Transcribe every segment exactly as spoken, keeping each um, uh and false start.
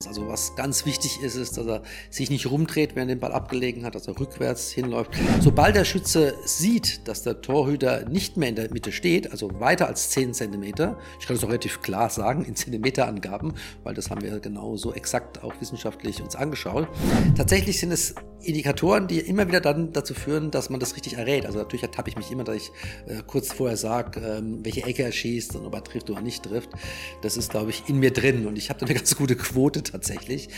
Torschützens. Also was ganz wichtig ist, ist, dass er sich nicht rumdreht, während er den Ball abgelegen hat, dass er rückwärts hinläuft. Sobald der Schütze sieht, dass der Torhüter nicht mehr in der Mitte steht, also weiter als zehn Zentimeter, ich kann das auch relativ klar sagen, in Zentimeterangaben, weil das haben wir genau so exakt auch wissenschaftlich uns angeschaut. Tatsächlich sind es Indikatoren, die immer wieder dann dazu führen, dass man das richtig errät. Also natürlich ertappe ich mich immer, dass ich äh, kurz vorher sage, ähm, welche Ecke er schießt und ob er trifft oder nicht trifft. Das ist, glaube ich, in mir drin und ich habe da eine ganz gute Quote tatsächlich.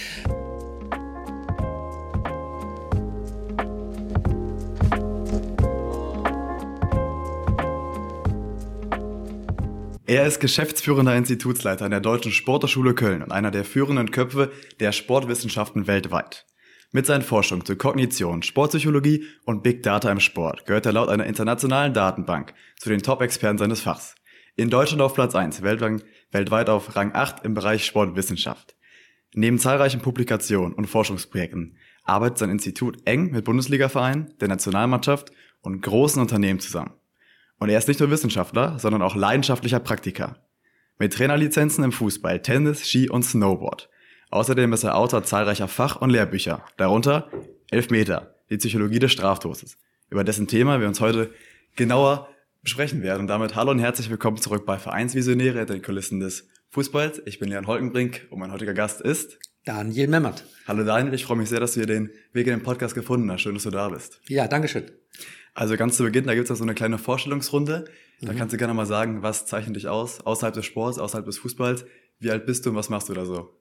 Er ist geschäftsführender Institutsleiter an der Deutschen Sporthochschule Köln und einer der führenden Köpfe der Sportwissenschaften weltweit. Mit seinen Forschungen zu Kognition, Sportpsychologie und Big Data im Sport gehört er laut einer internationalen Datenbank zu den Top-Experten seines Fachs. In Deutschland auf Platz eins, weltweit, weltweit auf Rang acht im Bereich Sportwissenschaft. Neben zahlreichen Publikationen und Forschungsprojekten arbeitet sein Institut eng mit Bundesliga-Vereinen, der Nationalmannschaft und großen Unternehmen zusammen. Und er ist nicht nur Wissenschaftler, sondern auch leidenschaftlicher Praktiker. Mit Trainerlizenzen im Fußball, Tennis, Ski und Snowboard. Außerdem ist er Autor zahlreicher Fach- und Lehrbücher, darunter Elfmeter, die Psychologie des Straftosses, über dessen Thema wir uns heute genauer besprechen werden. Und damit hallo und herzlich willkommen zurück bei Vereinsvisionäre hinter den Kulissen des Fußballs. Ich bin Leon Holkenbrink und mein heutiger Gast ist Daniel Memmert. Hallo Daniel, ich freue mich sehr, dass du hier den Weg in den Podcast gefunden hast. Schön, dass du da bist. Ja, danke schön. Also ganz zu Beginn, da gibt es ja so eine kleine Vorstellungsrunde. Da mhm. kannst du gerne mal sagen, was zeichnet dich aus, außerhalb des Sports, außerhalb des Fußballs. Wie alt bist du und was machst du da so?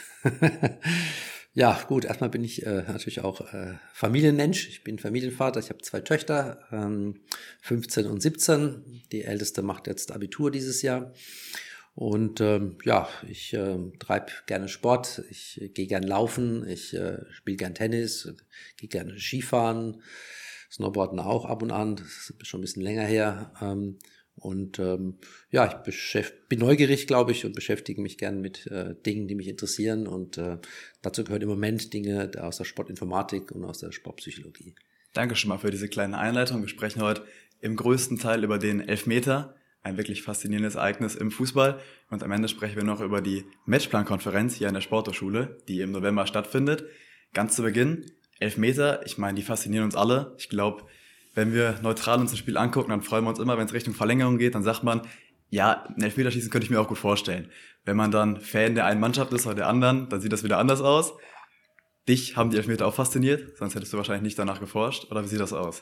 Ja, gut, erstmal bin ich äh, natürlich auch äh, Familienmensch. Ich bin Familienvater, ich habe zwei Töchter, ähm, fünfzehn und siebzehn. Die älteste macht jetzt Abitur dieses Jahr. Und ähm, ja, ich äh, treibe gerne Sport, ich äh, gehe gern laufen, ich äh, spiele gern Tennis, gehe gerne Skifahren, Snowboarden auch ab und an, das ist schon ein bisschen länger her. Ähm, Und ähm, ja, ich beschäft- bin neugierig, glaube ich, und beschäftige mich gern mit äh, Dingen, die mich interessieren. Und äh, dazu gehören im Moment Dinge aus der Sportinformatik und aus der Sportpsychologie. Danke schon mal für diese kleine Einleitung. Wir sprechen heute im größten Teil über den Elfmeter, ein wirklich faszinierendes Ereignis im Fußball. Und am Ende sprechen wir noch über die Matchplan-Konferenz hier an der Sporthochschule, die im November stattfindet. Ganz zu Beginn, Elfmeter, ich meine, die faszinieren uns alle. Ich glaube, wenn wir neutral uns das Spiel angucken, dann freuen wir uns immer, wenn es Richtung Verlängerung geht, dann sagt man, ja, ein Elfmeterschießen könnte ich mir auch gut vorstellen. Wenn man dann Fan der einen Mannschaft ist oder der anderen, dann sieht das wieder anders aus. Dich haben die Elfmeter auch fasziniert, sonst hättest du wahrscheinlich nicht danach geforscht, oder wie sieht das aus?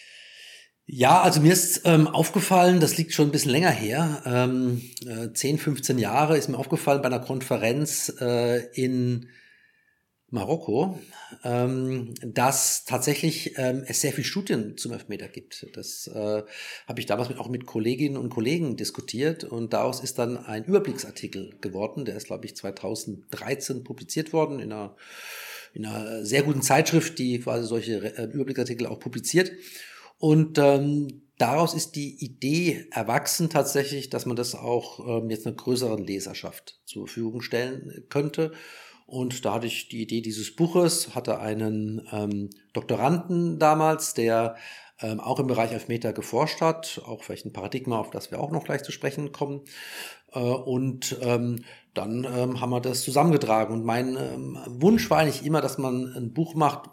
Ja, also mir ist ähm, aufgefallen, das liegt schon ein bisschen länger her, ähm, äh, zehn, fünfzehn Jahre ist mir aufgefallen bei einer Konferenz äh, in Marokko, ähm, dass tatsächlich ähm, es sehr viel Studien zum Elfmeter gibt. Das äh, habe ich damals mit, auch mit Kolleginnen und Kollegen diskutiert und daraus ist dann ein Überblicksartikel geworden, der ist, glaube ich, zweitausenddreizehn publiziert worden in einer, in einer sehr guten Zeitschrift, die quasi solche äh, Überblicksartikel auch publiziert. Und ähm, daraus ist die Idee erwachsen tatsächlich, dass man das auch ähm, jetzt einer größeren Leserschaft zur Verfügung stellen könnte. Und da hatte ich die Idee dieses Buches, hatte einen ähm, Doktoranden damals, der ähm, auch im Bereich Elfmeter geforscht hat, auch vielleicht ein Paradigma, auf das wir auch noch gleich zu sprechen kommen. Äh, und ähm, dann ähm, haben wir das zusammengetragen. Und mein ähm, Wunsch war eigentlich immer, dass man ein Buch macht,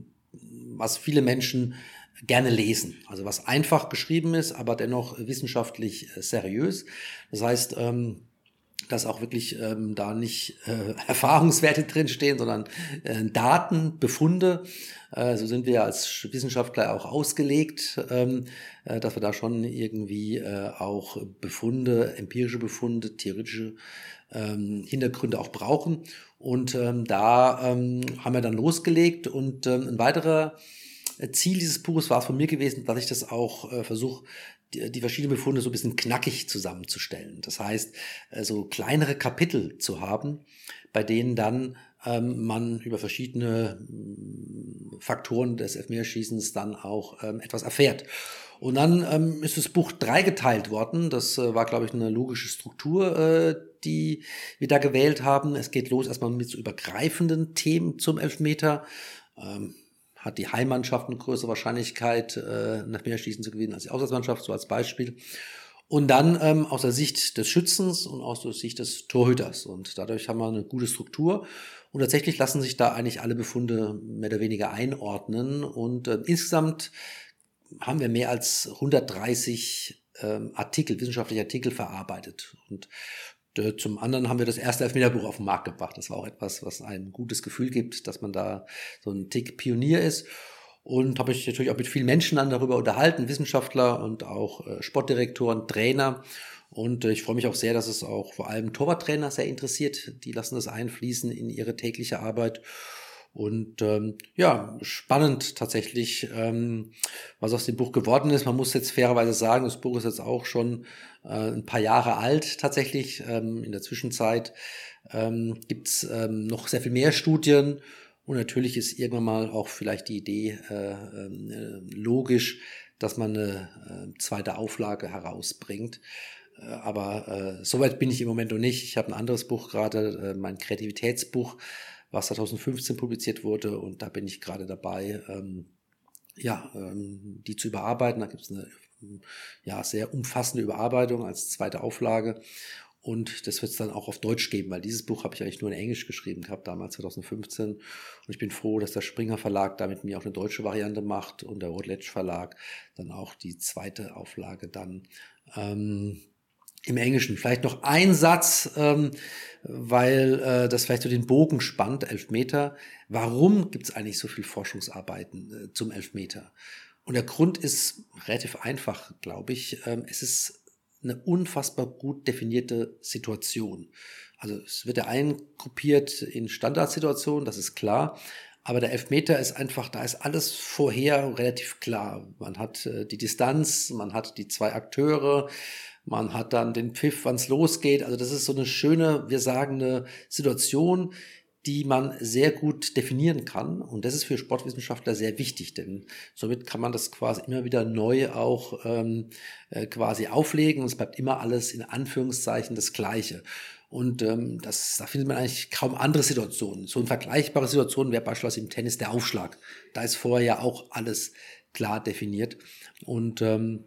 was viele Menschen gerne lesen. Also was einfach geschrieben ist, aber dennoch wissenschaftlich äh, seriös. Das heißt, ähm, dass auch wirklich ähm, da nicht äh, Erfahrungswerte drinstehen, sondern äh, Daten, Befunde. Äh, so sind wir als Wissenschaftler auch ausgelegt, ähm, äh, dass wir da schon irgendwie äh, auch Befunde, empirische Befunde, theoretische ähm, Hintergründe auch brauchen. Und ähm, da ähm, haben wir dann losgelegt. Und ähm, ein weiterer Ziel dieses Buches war es von mir gewesen, dass ich das auch äh, versuche, die, die verschiedenen Befunde so ein bisschen knackig zusammenzustellen. Das heißt, äh, so kleinere Kapitel zu haben, bei denen dann ähm, man über verschiedene ähm, Faktoren des Elfmeterschießens dann auch ähm, etwas erfährt. Und dann ähm, ist das Buch dreigeteilt worden. Das äh, war, glaube ich, eine logische Struktur, äh, die wir da gewählt haben. Es geht los erstmal mit so übergreifenden Themen zum Elfmeter. Ähm, hat die Heimmannschaft eine größere Wahrscheinlichkeit, äh, nach mehr Schießen zu gewinnen als die Auswärtsmannschaft, so als Beispiel. Und dann ähm, aus der Sicht des Schützens und aus der Sicht des Torhüters. Und dadurch haben wir eine gute Struktur. Und tatsächlich lassen sich da eigentlich alle Befunde mehr oder weniger einordnen. Und äh, insgesamt haben wir mehr als hundertdreißig ähm, Artikel, wissenschaftliche Artikel verarbeitet. Und äh, zum anderen haben wir das erste Elfmeterbuch auf den Markt gebracht. Das war auch etwas, was ein gutes Gefühl gibt, dass man da so ein Tick Pionier ist. Und habe mich natürlich auch mit vielen Menschen dann darüber unterhalten, Wissenschaftler und auch äh, Sportdirektoren, Trainer. Und äh, ich freue mich auch sehr, dass es auch vor allem Torwarttrainer sehr interessiert. Die lassen das einfließen in ihre tägliche Arbeit. Und ähm, ja, spannend tatsächlich, ähm, was aus dem Buch geworden ist. Man muss jetzt fairerweise sagen, das Buch ist jetzt auch schon äh, ein paar Jahre alt tatsächlich. Ähm, in der Zwischenzeit ähm, gibt's ähm, noch sehr viel mehr Studien. Und natürlich ist irgendwann mal auch vielleicht die Idee äh, äh, logisch, dass man eine äh, zweite Auflage herausbringt. Äh, aber äh, soweit bin ich im Moment noch nicht. Ich habe ein anderes Buch gerade, äh, mein Kreativitätsbuch, was zwanzig fünfzehn publiziert wurde. Und da bin ich gerade dabei, ähm, ja, ähm, die zu überarbeiten. Da gibt es eine ja, sehr umfassende Überarbeitung als zweite Auflage. Und das wird es dann auch auf Deutsch geben, weil dieses Buch habe ich eigentlich nur in Englisch geschrieben gehabt, damals zwanzig fünfzehn. Und ich bin froh, dass der Springer Verlag damit mir auch eine deutsche Variante macht und der Routledge Verlag dann auch die zweite Auflage dann ähm, im Englischen. Vielleicht noch ein Satz, ähm, weil äh, das vielleicht so den Bogen spannt, Elfmeter. Warum gibt es eigentlich so viel Forschungsarbeiten äh, zum Elfmeter? Und der Grund ist relativ einfach, glaube ich. Ähm, es ist eine unfassbar gut definierte Situation. Also es wird ja eingruppiert in Standardsituationen, das ist klar. Aber der Elfmeter ist einfach, da ist alles vorher relativ klar. Man hat äh, die Distanz, man hat die zwei Akteure, man hat dann den Pfiff, wann es losgeht. Also das ist so eine schöne, wir sagen eine Situation, die man sehr gut definieren kann. Und das ist für Sportwissenschaftler sehr wichtig, denn somit kann man das quasi immer wieder neu auch ähm, äh, quasi auflegen und es bleibt immer alles in Anführungszeichen das Gleiche. Und ähm, das, da findet man eigentlich kaum andere Situationen. So eine vergleichbare Situation wäre beispielsweise im Tennis der Aufschlag. Da ist vorher ja auch alles klar definiert. Und ähm,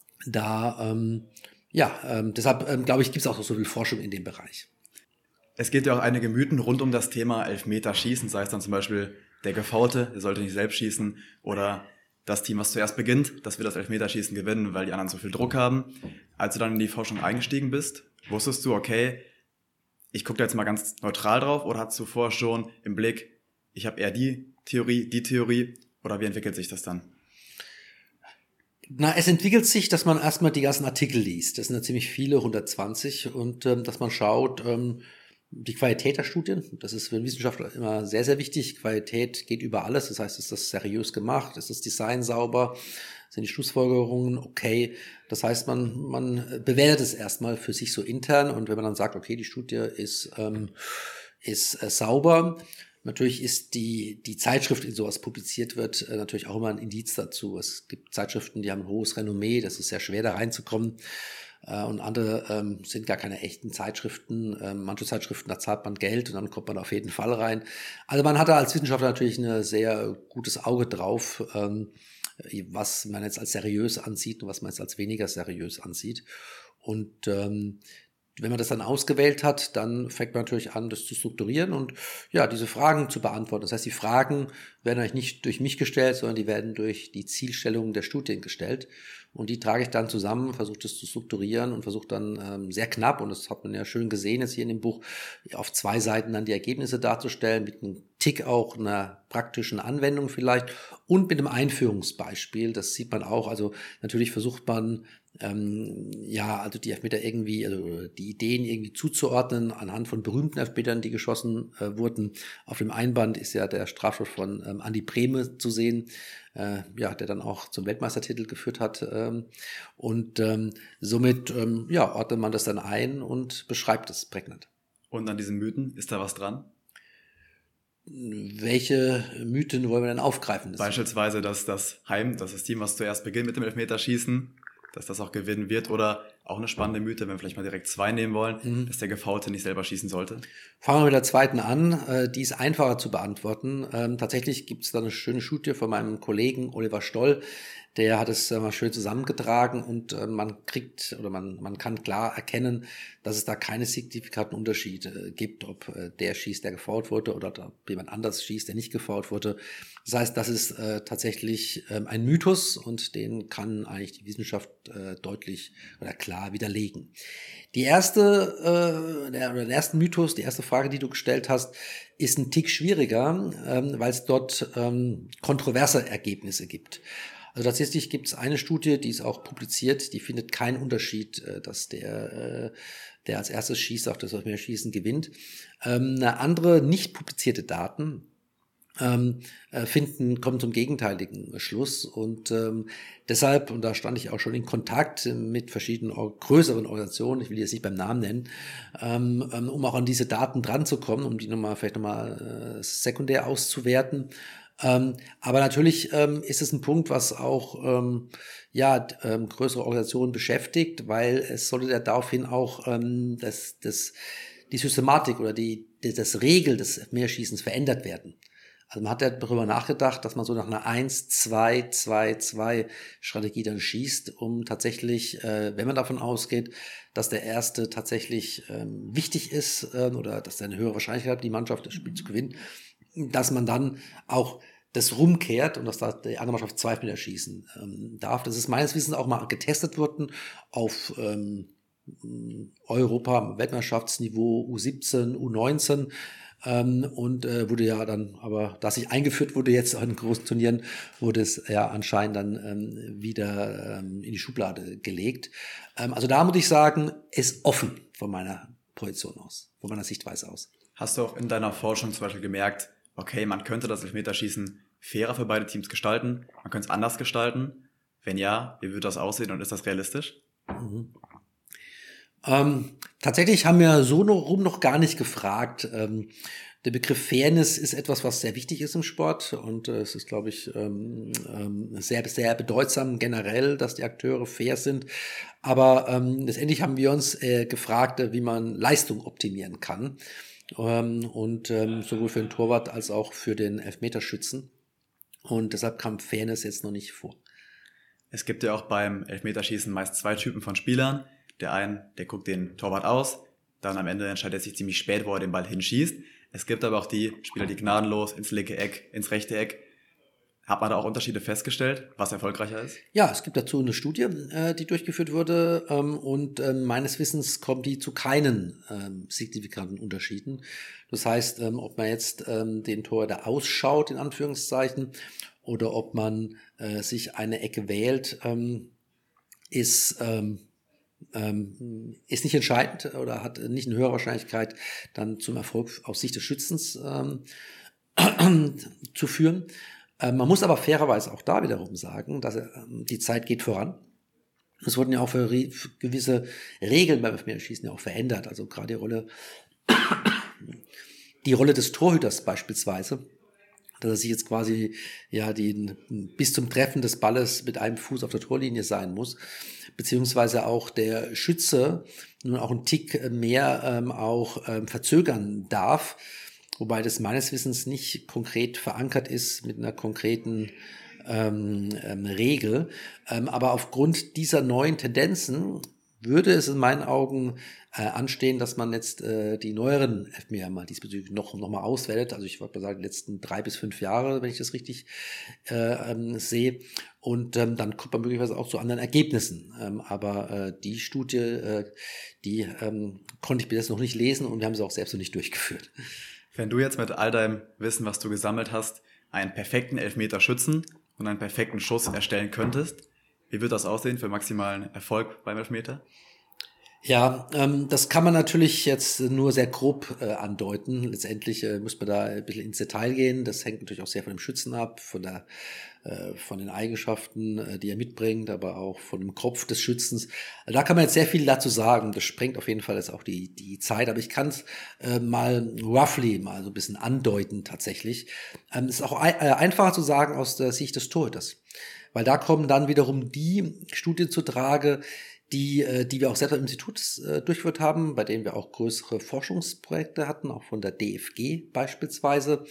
da, ähm, ja, ähm, deshalb ähm, glaube ich, gibt es auch so viel Forschung in dem Bereich. Es gibt ja auch einige Mythen rund um das Thema Elfmeterschießen, sei es dann zum Beispiel der Gefaute, der sollte nicht selbst schießen, oder das Team, was zuerst beginnt, das wird das Elfmeterschießen gewinnen, weil die anderen zu viel Druck haben. Als du dann in die Forschung eingestiegen bist, wusstest du, okay, ich gucke da jetzt mal ganz neutral drauf, oder hattest du vorher schon im Blick, ich habe eher die Theorie, die Theorie, oder wie entwickelt sich das dann? Na, es entwickelt sich, dass man erstmal die ganzen Artikel liest. Das sind ja ziemlich viele, hundertzwanzig, und ähm, dass man schaut, ähm, die Qualität der Studien, das ist für einen Wissenschaftler immer sehr, sehr wichtig. Qualität geht über alles. Das heißt, ist das seriös gemacht? Ist das Design sauber? Sind die Schlussfolgerungen okay? Das heißt, man, man bewertet es erstmal für sich so intern. Und wenn man dann sagt, okay, die Studie ist, ähm, ist äh, sauber, natürlich ist die, die Zeitschrift, in sowas publiziert wird, äh, natürlich auch immer ein Indiz dazu. Es gibt Zeitschriften, die haben ein hohes Renommee. Das ist sehr schwer, da reinzukommen. Und andere ähm, sind gar keine echten Zeitschriften. Ähm, manche Zeitschriften, da zahlt man Geld und dann kommt man auf jeden Fall rein. Also man hat da als Wissenschaftler natürlich ein sehr gutes Auge drauf, ähm, was man jetzt als seriös ansieht und was man jetzt als weniger seriös ansieht. Und ähm, wenn man das dann ausgewählt hat, dann fängt man natürlich an, das zu strukturieren und ja, diese Fragen zu beantworten. Das heißt, die Fragen werden eigentlich nicht durch mich gestellt, sondern die werden durch die Zielstellungen der Studien gestellt. Und die trage ich dann zusammen, versuche das zu strukturieren und versuche dann ähm, sehr knapp, und das hat man ja schön gesehen jetzt hier in dem Buch, auf zwei Seiten dann die Ergebnisse darzustellen, mit einem Tick auch einer praktischen Anwendung vielleicht und mit einem Einführungsbeispiel. Das sieht man auch. Also natürlich versucht man, ähm, ja, also die Elfmeter irgendwie, also die Ideen irgendwie zuzuordnen anhand von berühmten Elfmetern, die geschossen äh, wurden. Auf dem Einband ist ja der Strafschuss von ähm, Andi Brehme zu sehen, äh, ja, der dann auch zum Weltmeistertitel geführt hat. Ähm, und ähm, somit, ähm, ja, ordnet man das dann ein und beschreibt es prägnant. Und an diesen Mythen, ist da was dran? Welche Mythen wollen wir denn aufgreifen? Beispielsweise, dass das Heim, dass das Team, was zuerst beginnt mit dem Elfmeterschießen, dass das auch gewinnen wird, oder auch eine spannende Mythe, wenn wir vielleicht mal direkt zwei nehmen wollen, mhm. dass der Gefaute nicht selber schießen sollte? Fangen wir mit der zweiten an. Die ist einfacher zu beantworten. Ähm, tatsächlich gibt es da eine schöne Studie von meinem Kollegen Oliver Stoll, der hat es äh, mal schön zusammengetragen und äh, man kriegt oder man man kann klar erkennen, dass es da keine signifikanten Unterschiede äh, gibt, ob äh, der schießt, der gefoult wurde, oder ob jemand anders schießt, der nicht gefoult wurde. Das heißt, das ist äh, tatsächlich äh, ein Mythos und den kann eigentlich die Wissenschaft äh, deutlich oder klar widerlegen. Die erste, äh, der, oder der erste Mythos, die erste Frage, die du gestellt hast, ist ein Tick schwieriger, ähm, weil es dort ähm, kontroverse Ergebnisse gibt. Also tatsächlich gibt es eine Studie, die ist auch publiziert, die findet keinen Unterschied, äh, dass der, äh, der als erstes schießt, auf das Elfmeterschießen gewinnt. Ähm, eine andere nicht publizierte Daten ähm, äh, finden, kommen zum gegenteiligen Schluss und ähm, deshalb, und da stand ich auch schon in Kontakt mit verschiedenen or- größeren Organisationen, ich will die jetzt nicht beim Namen nennen, ähm, ähm, um auch an diese Daten dran zu kommen, um die nochmal vielleicht nochmal äh, sekundär auszuwerten. Ähm, aber natürlich ähm, ist es ein Punkt, was auch ähm, ja d- ähm, größere Organisationen beschäftigt, weil es sollte ja daraufhin auch ähm, das, das, die Systematik oder die, die, das Regel des Mehrschießens verändert werden. Also man hat ja darüber nachgedacht, dass man so nach einer eins zwei zwei zwei Strategie dann schießt, um tatsächlich, äh, wenn man davon ausgeht, dass der Erste tatsächlich ähm, wichtig ist ähm, oder dass er eine höhere Wahrscheinlichkeit hat, die Mannschaft das Spiel zu gewinnen, dass man dann auch das rumkehrt und dass da die andere Mannschaft zwei Meter schießen ähm, darf. Das ist meines Wissens auch mal getestet worden auf ähm, Europa, Weltmeisterschaftsniveau U siebzehn, U neunzehn ähm, und äh, wurde ja dann, aber da es sich eingeführt wurde jetzt an großen Turnieren, wurde es ja anscheinend dann ähm, wieder ähm, in die Schublade gelegt. Ähm, also da muss ich sagen, ist offen von meiner Position aus, von meiner Sichtweise aus. Hast du auch in deiner Forschung zum Beispiel gemerkt, okay, man könnte das Elfmeterschießen fairer für beide Teams gestalten, man könnte es anders gestalten? Wenn ja, wie wird das aussehen und ist das realistisch? Mhm. Ähm, tatsächlich haben wir so noch, rum noch gar nicht gefragt. Ähm, der Begriff Fairness ist etwas, was sehr wichtig ist im Sport und äh, es ist, glaube ich, ähm, ähm, sehr, sehr bedeutsam generell, dass die Akteure fair sind. Aber ähm, letztendlich haben wir uns äh, gefragt, äh, wie man Leistung optimieren kann. Ähm, und ähm, sowohl für den Torwart als auch für den Elfmeterschützen. Und deshalb kam Fairness jetzt noch nicht vor. Es gibt ja auch beim Elfmeterschießen meist zwei Typen von Spielern. Der eine, der guckt den Torwart aus, dann am Ende entscheidet er sich ziemlich spät, wo er den Ball hinschießt. Es gibt aber auch die Spieler, die gnadenlos ins linke Eck, ins rechte Eck. Hat man da auch Unterschiede festgestellt, was erfolgreicher ist? Ja, es gibt dazu eine Studie, äh, die durchgeführt wurde ähm, und ähm, meines Wissens kommt die zu keinen ähm, signifikanten Unterschieden. Das heißt, ähm, ob man jetzt ähm, den Torwart da ausschaut, in Anführungszeichen, oder ob man äh, sich eine Ecke wählt, ähm, ist ähm, ähm, ist nicht entscheidend oder hat nicht eine höhere Wahrscheinlichkeit, dann zum Erfolg aus Sicht des Schützens ähm, zu führen. Ähm, man muss aber fairerweise auch da wiederum sagen, dass ähm, die Zeit geht voran. Es wurden ja auch für, re- für gewisse Regeln beim Elfmeterschießen ja auch verändert. Also gerade die Rolle, die Rolle des Torhüters beispielsweise, dass er sich jetzt quasi ja den, bis zum Treffen des Balles mit einem Fuß auf der Torlinie sein muss, beziehungsweise auch der Schütze nun auch einen Tick mehr ähm, auch ähm, verzögern darf, wobei das meines Wissens nicht konkret verankert ist mit einer konkreten ähm, ähm, Regel. Ähm, aber aufgrund dieser neuen Tendenzen würde es in meinen Augen äh, anstehen, dass man jetzt äh, die neueren Elfmeter mal diesbezüglich noch, noch mal auswertet. Also ich würde mal sagen, die letzten drei bis fünf Jahre, wenn ich das richtig äh, ähm, sehe. Und ähm, dann kommt man möglicherweise auch zu anderen Ergebnissen. Ähm, aber äh, die Studie, äh, die ähm, konnte ich bis jetzt noch nicht lesen und wir haben sie auch selbst noch nicht durchgeführt. Wenn du jetzt mit all deinem Wissen, was du gesammelt hast, einen perfekten Elfmeter schützen und einen perfekten Schuss erstellen könntest, wie wird das aussehen für maximalen Erfolg beim Elfmeter? Ja, ähm, das kann man natürlich jetzt nur sehr grob äh, andeuten. Letztendlich äh, muss man da ein bisschen ins Detail gehen. Das hängt natürlich auch sehr von dem Schützen ab, von der, äh, von den Eigenschaften, äh, die er mitbringt, aber auch von dem Kopf des Schützens. Also da kann man jetzt sehr viel dazu sagen. Das sprengt auf jeden Fall jetzt auch die die Zeit. Aber ich kann es äh, mal roughly mal so ein bisschen andeuten tatsächlich. Ähm, es ist auch ein, äh, einfacher zu sagen aus der Sicht des Torhüters, weil da kommen dann wiederum die Studien zu Trage, die, äh, die wir auch selber im Institut äh, durchgeführt haben, bei denen wir auch größere Forschungsprojekte hatten, auch von der D F G beispielsweise.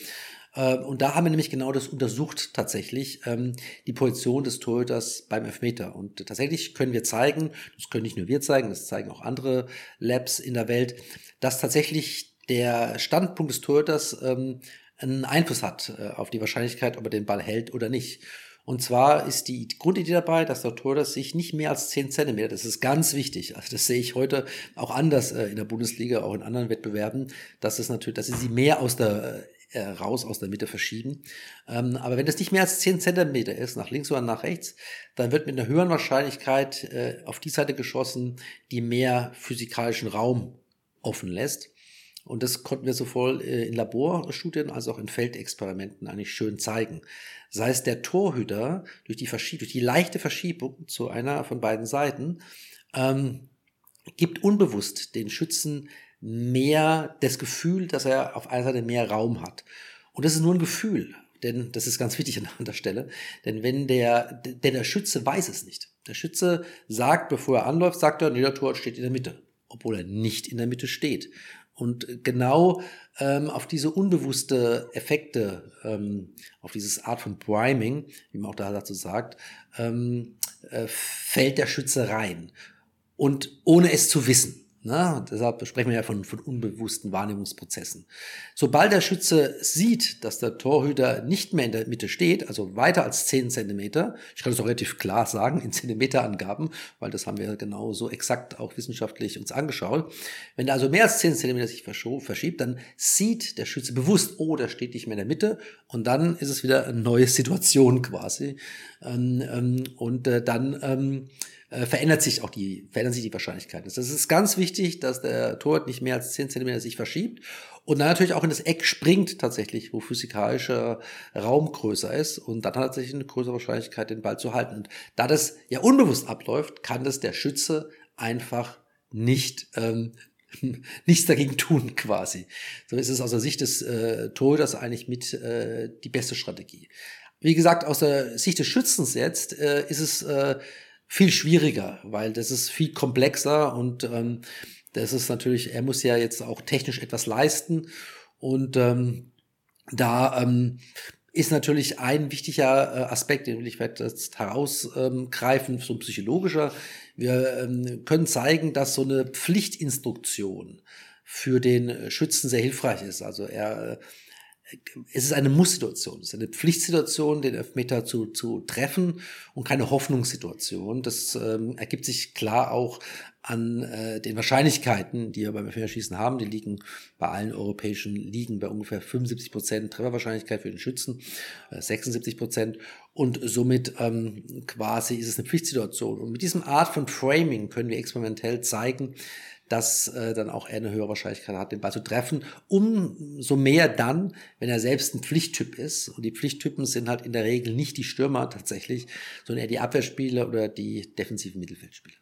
Und da haben wir nämlich genau das untersucht tatsächlich, die Position des Torhüters beim Elfmeter. Und tatsächlich können wir zeigen, das können nicht nur wir zeigen, das zeigen auch andere Labs in der Welt, dass tatsächlich der Standpunkt des Torhüters einen Einfluss hat auf die Wahrscheinlichkeit, ob er den Ball hält oder nicht. Und zwar ist die Grundidee dabei, dass der Torhüter sich nicht mehr als zehn Zentimeter, das ist ganz wichtig, also das sehe ich heute auch anders in der Bundesliga, auch in anderen Wettbewerben, dass es natürlich, dass sie sie mehr aus der äh, raus aus der Mitte verschieben. Ähm, aber wenn das nicht mehr als zehn Zentimeter ist, nach links oder nach rechts, dann wird mit einer höheren Wahrscheinlichkeit äh, auf die Seite geschossen, die mehr physikalischen Raum offen lässt. Und das konnten wir sowohl in Laborstudien als auch in Feldexperimenten eigentlich schön zeigen. Das heißt, der Torhüter durch die, Verschieb- durch die leichte Verschiebung zu einer von beiden Seiten ähm, gibt unbewusst den Schützen mehr das Gefühl, dass er auf einer Seite mehr Raum hat. Und das ist nur ein Gefühl, denn das ist ganz wichtig an der Stelle. Denn wenn der, denn der Schütze weiß es nicht. Der Schütze sagt, bevor er anläuft, sagt er, nee, der Torwart steht in der Mitte, obwohl er nicht in der Mitte steht. Und genau ähm, auf diese unbewusste Effekte, ähm, auf dieses Art von Priming, wie man auch da dazu sagt, ähm, äh, fällt der Schütze rein. Und ohne es zu wissen. Ne? Deshalb sprechen wir ja von, von unbewussten Wahrnehmungsprozessen. Sobald der Schütze sieht, dass der Torhüter nicht mehr in der Mitte steht, also weiter als zehn Zentimeter, ich kann das auch relativ klar sagen, in Zentimeterangaben, weil das haben wir genau so exakt auch wissenschaftlich uns angeschaut. Wenn er also mehr als zehn Zentimeter sich verschiebt, dann sieht der Schütze bewusst, oh, der steht nicht mehr in der Mitte, und dann ist es wieder eine neue Situation quasi. Und dann verändert sich auch die, verändern sich die Wahrscheinlichkeiten. Das ist ganz wichtig, dass der Torwart nicht mehr als zehn Zentimeter sich verschiebt und dann natürlich auch in das Eck springt tatsächlich, wo physikalischer Raum größer ist, und dann hat er tatsächlich eine größere Wahrscheinlichkeit, den Ball zu halten. Und da das ja unbewusst abläuft, kann das der Schütze einfach nicht ähm, nichts dagegen tun quasi. So ist es aus der Sicht des äh, Torhüters eigentlich mit äh, die beste Strategie. Wie gesagt, aus der Sicht des Schützens jetzt äh, ist es äh, viel schwieriger, weil das ist viel komplexer und ähm, das ist natürlich, er muss ja jetzt auch technisch etwas leisten, und ähm, da ähm, ist natürlich ein wichtiger äh, Aspekt, den will ich jetzt herausgreifen, ähm, so ein psychologischer. Wir ähm, können zeigen, dass so eine Pflichtinstruktion für den Schützen sehr hilfreich ist. Also er Es ist eine Muss-Situation, es ist eine Pflichtsituation, den Elfmeter zu, zu treffen, und keine Hoffnungssituation. Das ähm, ergibt sich klar auch an äh, den Wahrscheinlichkeiten, die wir beim Elfmeterschießen haben. Die liegen bei allen europäischen Ligen bei ungefähr fünfundsiebzig Prozent Trefferwahrscheinlichkeit für den Schützen, äh, sechsundsiebzig Prozent. Und somit ähm, quasi ist es eine Pflichtsituation. Und mit diesem Art von Framing können wir experimentell zeigen, dass äh, dann auch er eine höhere Wahrscheinlichkeit hat, den Ball zu treffen. Umso mehr dann, wenn er selbst ein Pflichttyp ist. Und die Pflichttypen sind halt in der Regel nicht die Stürmer tatsächlich, sondern eher die Abwehrspieler oder die defensiven Mittelfeldspieler.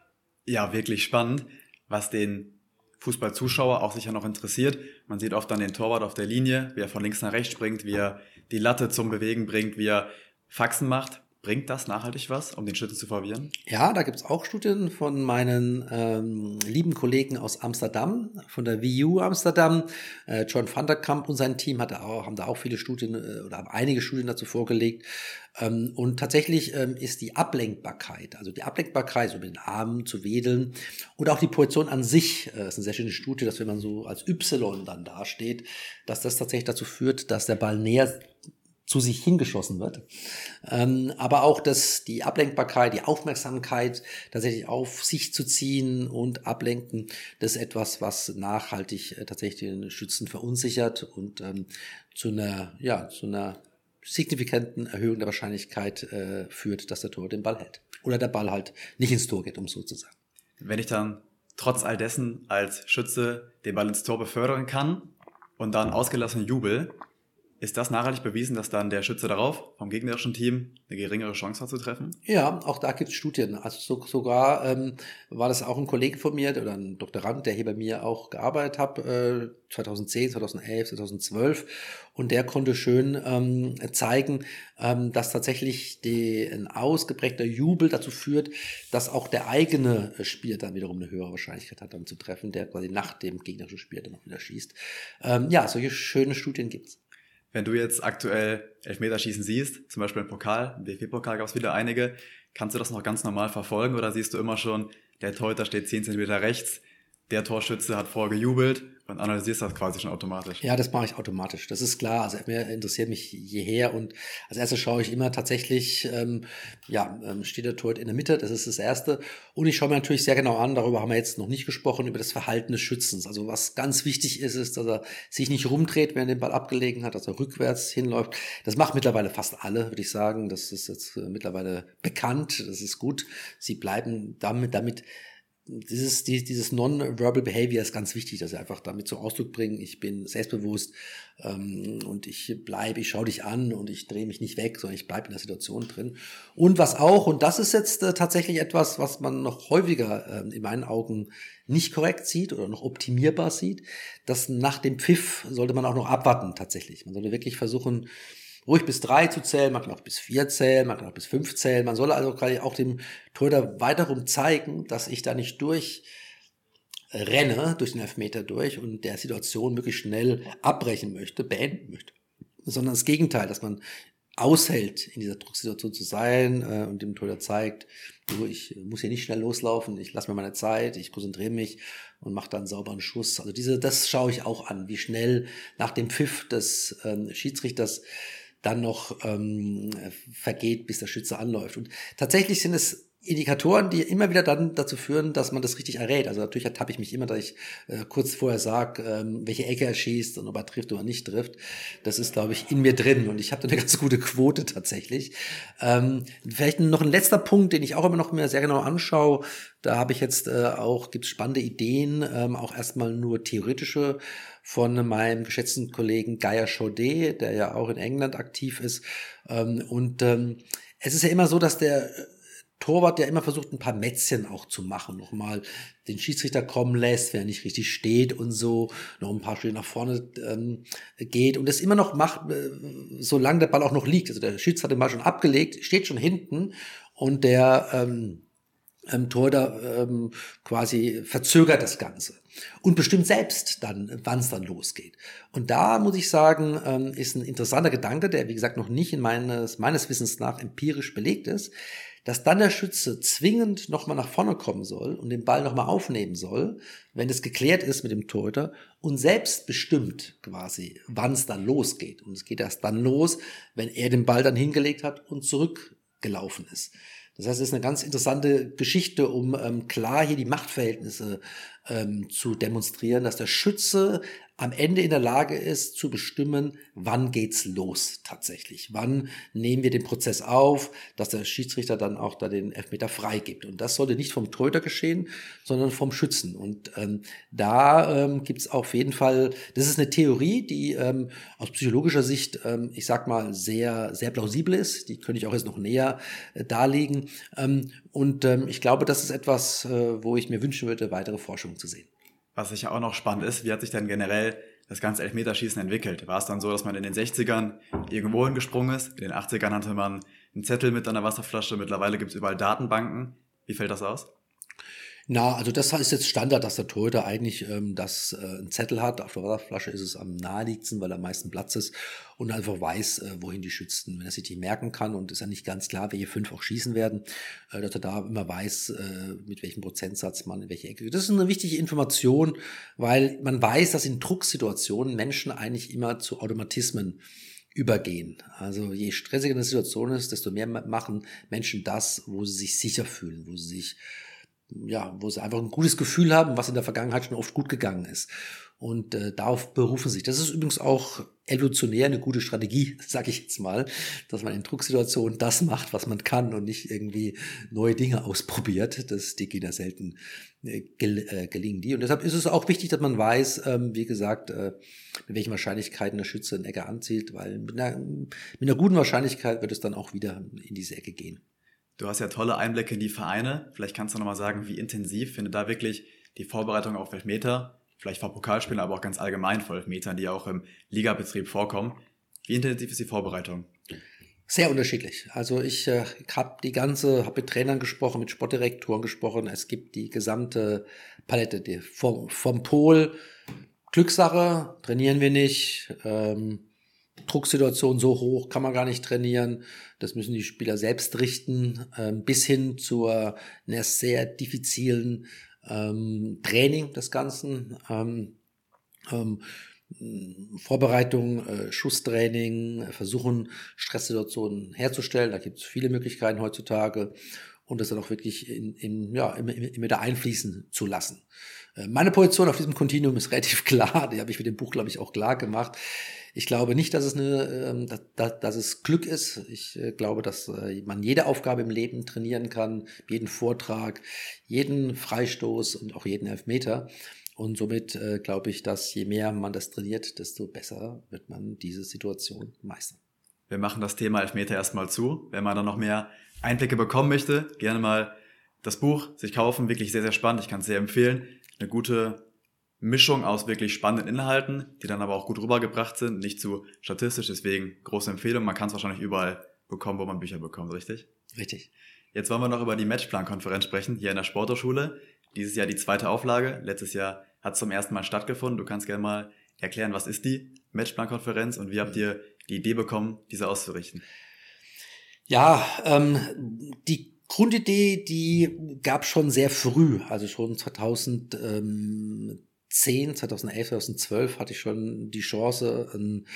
Ja, wirklich spannend, was den Fußballzuschauer auch sicher noch interessiert. Man sieht oft dann den Torwart auf der Linie, wie er von links nach rechts springt, wie er die Latte zum Bewegen bringt, wie er Faxen macht. Bringt das nachhaltig was, um den Schützen zu verwirren? Ja, da gibt's auch Studien von meinen ähm, lieben Kollegen aus Amsterdam, von der V U Amsterdam. Äh, John van der Kamp und sein Team hatte auch, haben da auch viele Studien äh, oder haben einige Studien dazu vorgelegt. Ähm, und tatsächlich ähm, ist die Ablenkbarkeit, also die Ablenkbarkeit, so mit den Armen zu wedeln, und auch die Position an sich, äh, ist eine sehr schöne Studie, dass wenn man so als Y dann dasteht, dass das tatsächlich dazu führt, dass der Ball näher zu sich hingeschossen wird. Ähm, aber auch dass die Ablenkbarkeit, die Aufmerksamkeit tatsächlich auf sich zu ziehen und ablenken, das ist etwas, was nachhaltig äh, tatsächlich den Schützen verunsichert und ähm, zu einer, ja, zu einer signifikanten Erhöhung der Wahrscheinlichkeit äh, führt, dass der Torwart den Ball hält. Oder der Ball halt nicht ins Tor geht, um so zu sagen. Wenn ich dann trotz all dessen als Schütze den Ball ins Tor befördern kann und dann ausgelassen jubel, ist das nachhaltig bewiesen, dass dann der Schütze darauf vom gegnerischen Team eine geringere Chance hat zu treffen? Ja, auch da gibt es Studien. Also so, sogar ähm, war das auch ein Kollege von mir oder ein Doktorand, der hier bei mir auch gearbeitet hat, äh, zweitausendzehn, zweitausendelf, zweitausendzwölf. Und der konnte schön ähm, zeigen, ähm, dass tatsächlich die, ein ausgeprägter Jubel dazu führt, dass auch der eigene Spieler dann wiederum eine höhere Wahrscheinlichkeit hat, dann zu treffen, der quasi nach dem gegnerischen Spieler dann noch wieder schießt. Ähm, ja, solche schöne Studien gibt's. Wenn du jetzt aktuell Elfmeterschießen siehst, zum Beispiel im Pokal, im D F B-Pokal gab es wieder einige, kannst du das noch ganz normal verfolgen oder siehst du immer schon, der Torhüter steht zehn Zentimeter rechts, der Torschütze hat vorher gejubelt und analysierst das quasi schon automatisch? Ja, das mache ich automatisch. Das ist klar. Also mir interessiert mich jeher und als erstes schaue ich immer tatsächlich, ähm, ja, ähm, steht der Torhüter in der Mitte, das ist das Erste. Und ich schaue mir natürlich sehr genau an, darüber haben wir jetzt noch nicht gesprochen, über das Verhalten des Schützens. Also was ganz wichtig ist, ist, dass er sich nicht rumdreht, wenn er den Ball abgelegen hat, dass er rückwärts hinläuft. Das macht mittlerweile fast alle, würde ich sagen. Das ist jetzt äh, mittlerweile bekannt, das ist gut. Sie bleiben damit, damit Dieses, dieses Non-Verbal Behavior ist ganz wichtig, dass sie einfach damit zum Ausdruck bringen, ich bin selbstbewusst ähm, und ich bleibe, ich schaue dich an und ich drehe mich nicht weg, sondern ich bleibe in der Situation drin. Und was auch, und das ist jetzt äh, tatsächlich etwas, was man noch häufiger äh, in meinen Augen nicht korrekt sieht oder noch optimierbar sieht, dass nach dem Pfiff sollte man auch noch abwarten tatsächlich. Man sollte wirklich versuchen, ruhig bis drei zu zählen, man kann auch bis vier zählen, man kann auch bis fünf zählen. Man soll also gerade auch dem Torhüter weiterum zeigen, dass ich da nicht durch renne, durch den Elfmeter durch und der Situation möglichst schnell abbrechen möchte, beenden möchte. Sondern das Gegenteil, dass man aushält, in dieser Drucksituation zu sein äh, und dem Torhüter zeigt, du, ich muss hier nicht schnell loslaufen, ich lasse mir meine Zeit, ich konzentriere mich und mache dann einen sauberen Schuss. Also diese, das schaue ich auch an, wie schnell nach dem Pfiff des ähm, Schiedsrichters dann noch ähm, vergeht, bis der Schütze anläuft. Und tatsächlich sind es Indikatoren, die immer wieder dann dazu führen, dass man das richtig errät. Also natürlich ertappe ich mich immer, dass ich äh, kurz vorher sage, ähm, welche Ecke er schießt und ob er trifft oder nicht trifft. Das ist, glaube ich, in mir drin und ich habe da eine ganz gute Quote tatsächlich. Ähm, vielleicht noch ein letzter Punkt, den ich auch immer noch mir sehr genau anschaue. Da habe ich jetzt äh, auch, gibt es spannende Ideen, ähm, auch erstmal nur theoretische von meinem geschätzten Kollegen Gaia Chaudet, der ja auch in England aktiv ist. Ähm, und ähm, es ist ja immer so, dass der Torwart ja immer versucht, ein paar Mätzchen auch zu machen, nochmal den Schiedsrichter kommen lässt, wenn er nicht richtig steht und so, noch ein paar Schritte nach vorne ähm, geht und das immer noch macht, äh, solange der Ball auch noch liegt. Also der Schiedsrichter hat den Ball schon abgelegt, steht schon hinten und der ähm, ähm, Torhüter ähm, quasi verzögert das Ganze und bestimmt selbst dann, wann es dann losgeht. Und da muss ich sagen, ähm, ist ein interessanter Gedanke, der wie gesagt noch nicht in meines, meines Wissens nach empirisch belegt ist, dass dann der Schütze zwingend nochmal nach vorne kommen soll und den Ball nochmal aufnehmen soll, wenn es geklärt ist mit dem Torhüter und selbst bestimmt quasi, wann es dann losgeht. Und es geht erst dann los, wenn er den Ball dann hingelegt hat und zurückgelaufen ist. Das heißt, es ist eine ganz interessante Geschichte, um ähm, klar hier die Machtverhältnisse ähm, zu demonstrieren, dass der Schütze am Ende in der Lage ist, zu bestimmen, wann geht's los tatsächlich. Wann nehmen wir den Prozess auf, dass der Schiedsrichter dann auch da den Elfmeter freigibt. Und das sollte nicht vom Torhüter geschehen, sondern vom Schützen. Und ähm, da ähm, gibt's auf jeden Fall, das ist eine Theorie, die ähm, aus psychologischer Sicht, ähm, ich sag mal, sehr, sehr plausibel ist. Die könnte ich auch jetzt noch näher äh, darlegen. Ähm, und ähm, ich glaube, das ist etwas, äh, wo ich mir wünschen würde, weitere Forschung zu sehen. Was sicher auch noch spannend ist, wie hat sich denn generell das ganze Elfmeterschießen entwickelt? War es dann so, dass man in den sechzigern irgendwo hingesprungen ist? In den achtzigern hatte man einen Zettel mit einer Wasserflasche. Mittlerweile gibt es überall Datenbanken. Wie fällt das aus? Na, also das ist jetzt Standard, dass der Torhüter eigentlich ähm, das äh, einen Zettel hat. Auf der Wasserflasche ist es am naheliegendsten, weil am meisten Platz ist und einfach weiß, äh, wohin die schützen. Wenn er sich nicht merken kann und ist ja nicht ganz klar, welche fünf auch schießen werden, äh, dass er da immer weiß, äh, mit welchem Prozentsatz man in welche Ecke. Das ist eine wichtige Information, weil man weiß, dass in Drucksituationen Menschen eigentlich immer zu Automatismen übergehen. Also je stressiger eine Situation ist, desto mehr machen Menschen das, wo sie sich sicher fühlen, wo sie sich ja, wo sie einfach ein gutes Gefühl haben, was in der Vergangenheit schon oft gut gegangen ist. Und äh, darauf berufen sie sich. Das ist übrigens auch evolutionär eine gute Strategie, sage ich jetzt mal, dass man in Drucksituationen das macht, was man kann und nicht irgendwie neue Dinge ausprobiert. Das die gehen ja selten äh, gel äh, gelingen die. Und deshalb ist es auch wichtig, dass man weiß, ähm, wie gesagt, äh, mit welchen Wahrscheinlichkeiten der Schütze eine Ecke anzielt, weil mit einer, mit einer guten Wahrscheinlichkeit wird es dann auch wieder in diese Ecke gehen. Du hast ja tolle Einblicke in die Vereine. Vielleicht kannst du nochmal sagen, wie intensiv findet da wirklich die Vorbereitung auf Elfmeter, vielleicht vor Pokalspielen, aber auch ganz allgemein vor Elfmetern, die auch im Ligabetrieb vorkommen. Wie intensiv ist die Vorbereitung? Sehr unterschiedlich. Also ich äh, habe die ganze, habe mit Trainern gesprochen, mit Sportdirektoren gesprochen. Es gibt die gesamte Palette die, vom, vom Pol, Glückssache, trainieren wir nicht, ähm, Drucksituation so hoch, kann man gar nicht trainieren. Das müssen die Spieler selbst richten, ähm, bis hin zu einer sehr diffizilen ähm, Training des Ganzen. Ähm, ähm, Vorbereitung, äh, Schusstraining, versuchen Stresssituationen herzustellen. Da gibt es viele Möglichkeiten heutzutage und das dann auch wirklich in, in, ja, immer, immer da einfließen zu lassen. Äh, meine Position auf diesem Kontinuum ist relativ klar. Die habe ich mit dem Buch, glaube ich, auch klar gemacht. Ich glaube nicht, dass es eine, äh, dass, dass es Glück ist. Ich äh, glaube, dass äh, man jede Aufgabe im Leben trainieren kann, jeden Vortrag, jeden Freistoß und auch jeden Elfmeter. Und somit äh, glaube ich, dass je mehr man das trainiert, desto besser wird man diese Situation meistern. Wir machen das Thema Elfmeter erstmal zu. Wenn man da noch mehr Einblicke bekommen möchte, gerne mal das Buch sich kaufen. Wirklich sehr, sehr spannend. Ich kann es sehr empfehlen. Eine gute Mischung aus wirklich spannenden Inhalten, die dann aber auch gut rübergebracht sind, nicht zu statistisch. Deswegen große Empfehlung. Man kann es wahrscheinlich überall bekommen, wo man Bücher bekommt, richtig? Richtig. Jetzt wollen wir noch über die Matchplan-Konferenz sprechen, hier in der Sporthochschule. Dieses Jahr die zweite Auflage. Letztes Jahr hat es zum ersten Mal stattgefunden. Du kannst gerne mal erklären, was ist die Matchplan-Konferenz und wie habt ihr die Idee bekommen, diese auszurichten? Ja, ähm, die Grundidee, die gab schon sehr früh, also schon zweitausendzehn, zweitausendelf, zweitausendzwölf hatte ich schon die Chance, einen,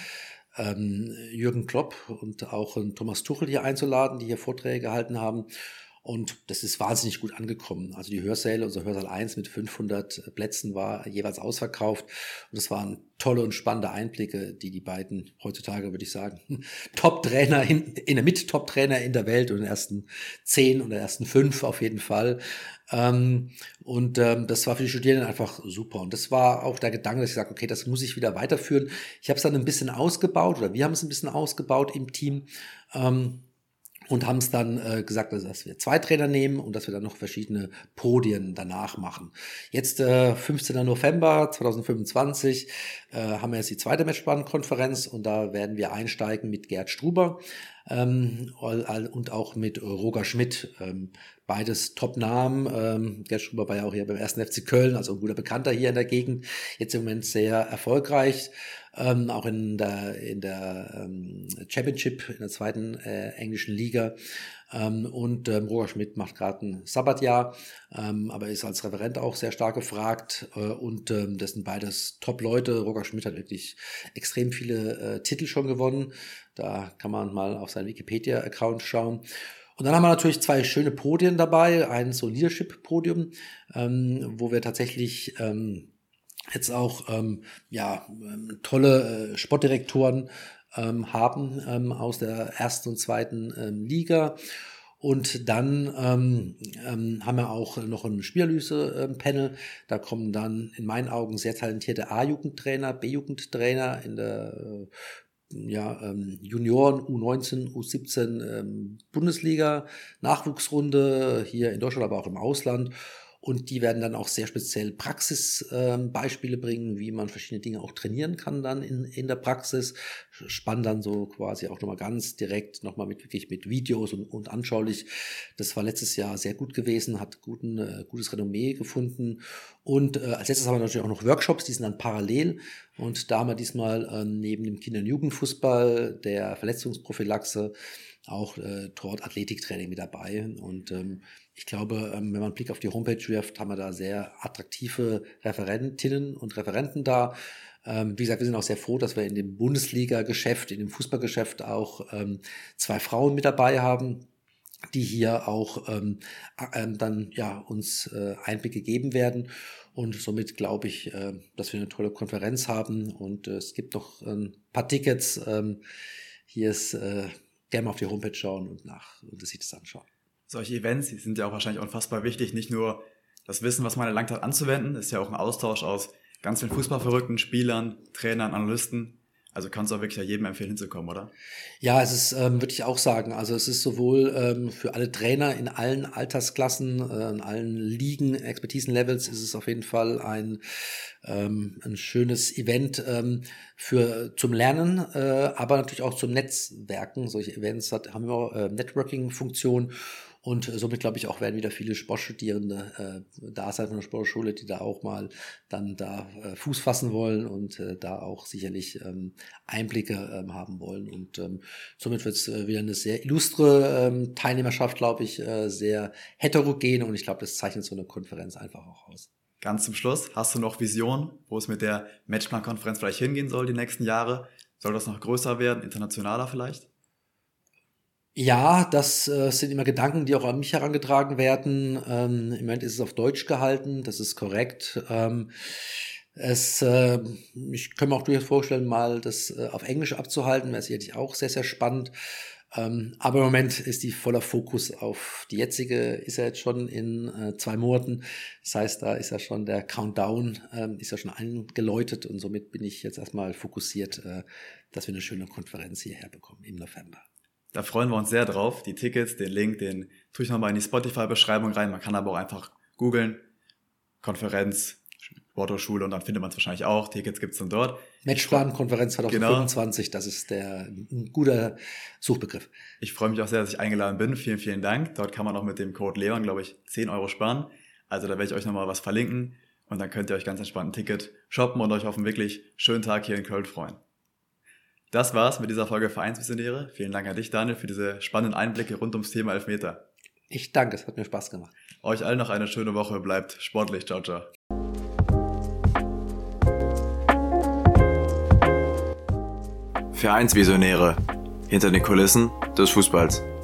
ähm, Jürgen Klopp und auch einen Thomas Tuchel hier einzuladen, die hier Vorträge gehalten haben. Und das ist wahnsinnig gut angekommen. Also die Hörsäle, unser Hörsaal eins mit fünfhundert Plätzen war jeweils ausverkauft. Und das waren tolle und spannende Einblicke, die die beiden heutzutage, würde ich sagen, Top-Trainer, in, in der Mit-Top-Trainer in der Welt und in den ersten zehn oder ersten fünf auf jeden Fall. Ähm, und ähm, das war für die Studierenden einfach super. Und das war auch der Gedanke, dass ich sage, okay, das muss ich wieder weiterführen. Ich habe es dann ein bisschen ausgebaut oder wir haben es ein bisschen ausgebaut im Team. Ähm, Und haben es dann äh, gesagt, also, dass wir zwei Trainer nehmen und dass wir dann noch verschiedene Podien danach machen. Jetzt äh, fünfzehnten November zweitausendfünfundzwanzig äh, haben wir jetzt die zweite Matchplan-Konferenz und da werden wir einsteigen mit Gerd Struber ähm, und auch mit Roger Schmidt. Ähm, beides Top-Namen. Ähm, Gerd Struber war ja auch hier beim ersten F C Köln, also ein guter Bekannter hier in der Gegend. Jetzt im Moment sehr erfolgreich. Ähm, auch in der in der ähm, Championship, in der zweiten äh, englischen Liga. Ähm, und ähm, Roger Schmidt macht gerade ein Sabbatjahr, ähm, aber ist als Referent auch sehr stark gefragt. Äh, und ähm, das sind beides Top-Leute. Roger Schmidt hat wirklich extrem viele äh, Titel schon gewonnen. Da kann man mal auf seinen Wikipedia-Account schauen. Und dann haben wir natürlich zwei schöne Podien dabei. Ein so Leadership-Podium, ähm, wo wir tatsächlich ähm, jetzt auch ähm, ja ähm, tolle äh, Sportdirektoren ähm, haben ähm, aus der ersten und zweiten ähm, Liga. Und dann ähm, ähm, haben wir auch noch ein Spielanalyse-Panel. Da kommen dann in meinen Augen sehr talentierte A-Jugendtrainer, B-Jugendtrainer in der äh, ja, ähm, Junioren, U neunzehn, U siebzehn ähm, Bundesliga, Nachwuchsrunde hier in Deutschland, aber auch im Ausland. Und die werden dann auch sehr speziell Praxisbeispiele ähm, bringen, wie man verschiedene Dinge auch trainieren kann dann in, in der Praxis. Spannen dann so quasi auch nochmal ganz direkt, nochmal mit, wirklich mit Videos und, und anschaulich. Das war letztes Jahr sehr gut gewesen, hat guten, äh, gutes Renommee gefunden. Und äh, als letztes haben wir natürlich auch noch Workshops, die sind dann parallel. Und da haben wir diesmal äh, neben dem Kinder- und Jugendfußball, der Verletzungsprophylaxe, auch äh, dort Athletiktraining mit dabei. Und ähm, ich glaube, ähm, wenn man einen Blick auf die Homepage wirft, haben wir da sehr attraktive Referentinnen und Referenten da. Ähm, wie gesagt, wir sind auch sehr froh, dass wir in dem Bundesliga-Geschäft, in dem Fußballgeschäft auch ähm, zwei Frauen mit dabei haben, die hier auch ähm, äh, dann ja uns äh, Einblicke geben werden. Und somit glaube ich, äh, dass wir eine tolle Konferenz haben. Und äh, es gibt noch ein paar Tickets. Ähm, hier ist äh, gerne mal auf die Homepage schauen und nach und sich das anschauen. Solche Events, die sind ja auch wahrscheinlich unfassbar wichtig, nicht nur das Wissen, was man erlangt hat, anzuwenden, ist ja auch ein Austausch aus ganz vielen fußballverrückten Spielern, Trainern, Analysten. Also kannst du auch wirklich ja jedem empfehlen, hinzukommen, oder? Ja, es ist, ähm, würde ich auch sagen, also es ist sowohl ähm, für alle Trainer in allen Altersklassen, äh, in allen Ligen, Expertisenlevels ist es auf jeden Fall ein, ähm, ein schönes Event ähm, für zum Lernen, äh, aber natürlich auch zum Netzwerken. Solche Events hat, haben immer äh, Networking-Funktion. Und somit glaube ich auch werden wieder viele Sportstudierende äh, da sein von der Sportschule, die da auch mal dann da äh, Fuß fassen wollen und äh, da auch sicherlich ähm, Einblicke ähm, haben wollen. Und ähm, somit wird es äh, wieder eine sehr illustre ähm, Teilnehmerschaft, glaube ich, äh, sehr heterogen, und ich glaube, das zeichnet so eine Konferenz einfach auch aus. Ganz zum Schluss, hast du noch Visionen, wo es mit der Matchplan-Konferenz vielleicht hingehen soll die nächsten Jahre? Soll das noch größer werden, internationaler vielleicht? Ja, das äh, sind immer Gedanken, die auch an mich herangetragen werden. Ähm, im Moment ist es auf Deutsch gehalten, das ist korrekt. Ähm, es, äh, ich kann mir auch durchaus vorstellen, mal das äh, auf Englisch abzuhalten, wäre sicherlich auch sehr, sehr spannend. Ähm, aber im Moment ist die voller Fokus auf die jetzige, ist ja jetzt schon in äh, zwei Monaten. Das heißt, da ist ja schon der Countdown, ähm, ist ja schon eingeläutet, und somit bin ich jetzt erstmal fokussiert, äh, dass wir eine schöne Konferenz hierher bekommen im November. Da freuen wir uns sehr drauf. Die Tickets, den Link, den tue ich nochmal in die Spotify-Beschreibung rein. Man kann aber auch einfach googeln, Konferenz, Sporthochschule, und dann findet man es wahrscheinlich auch. Tickets gibt es dann dort. Matchplan-Konferenz zwanzig fünfundzwanzig, genau. Das ist der ein guter Suchbegriff. Ich freue mich auch sehr, dass ich eingeladen bin. Vielen, vielen Dank. Dort kann man auch mit dem Code Leon, glaube ich, zehn Euro sparen. Also da werde ich euch nochmal was verlinken, und dann könnt ihr euch ganz entspannt ein Ticket shoppen und euch auf einen wirklich schönen Tag hier in Köln freuen. Das war's mit dieser Folge Vereinsmissionäre. Vielen Dank an dich, Daniel, für diese spannenden Einblicke rund ums Thema Elfmeter. Ich danke, es hat mir Spaß gemacht. Euch allen noch eine schöne Woche. Bleibt sportlich. Ciao, ciao. Vereinsvisionäre. Hinter den Kulissen des Fußballs.